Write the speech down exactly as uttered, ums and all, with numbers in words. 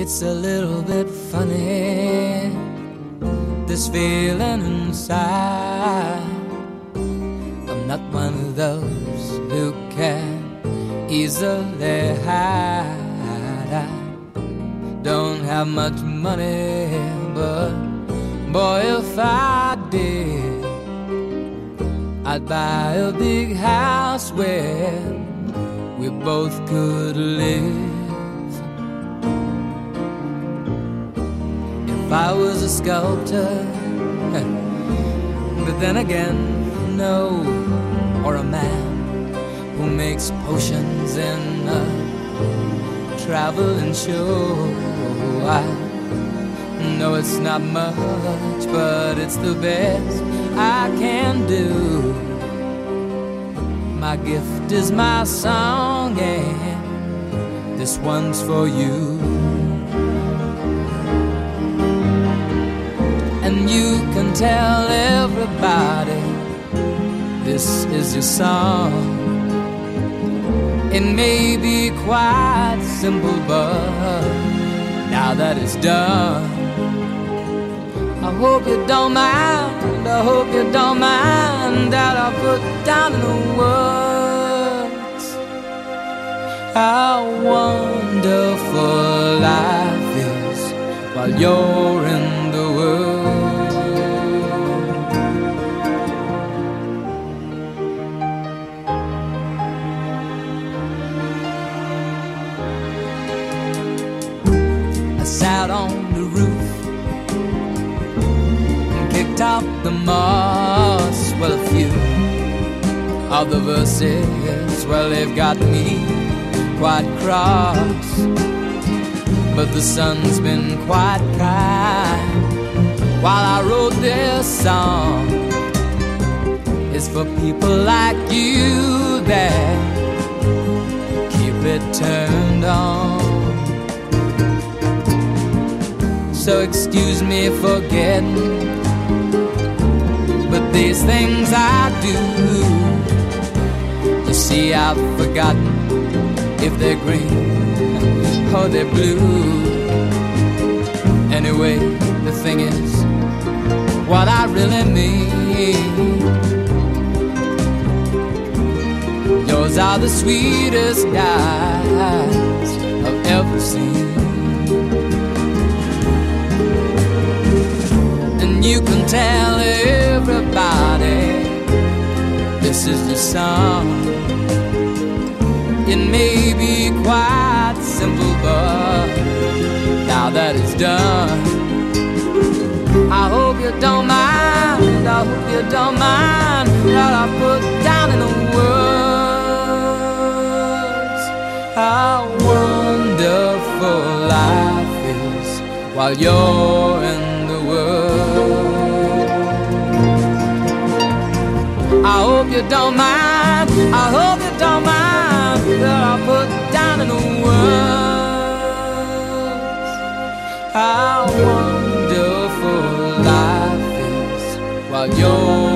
It's a little bit funny, this feeling inside. I'm not one of those who can easily hide. I don't have much money, but boy, if I did, I'd buy a big house where we both could live. If I was a sculptor, but then again, no, or a man who makes potions in a traveling show. I know it's not much, but it's the best I can do. My gift is my song, and this one's for you. And you can tell everybody this is your song. It may be quite simple, but now that it's done, I hope you don't mind, I hope you don't mind that I put down in the words how wonderful life is while you're in the world. I sat on the roof and kicked out the moss. Well, a few of the verses, well, they've got me quite cross, but the sun's been quite kind while I wrote this song. It's for people like you that keep it turned on. So excuse me for getting, but these things I do, you see, I've forgotten if they're green or they're blue. Anyway, the thing is, what I really mean, yours are the sweetest eyes I've ever seen. And you can tell everybody this is your song. It may be quite simple, but now that it's done, I hope you don't mind, I hope you don't mind that I put down in the words how wonderful life is while you're in the world. I hope you don't mind, I hope you don't mind that I put down in the words how wonderful life is while you're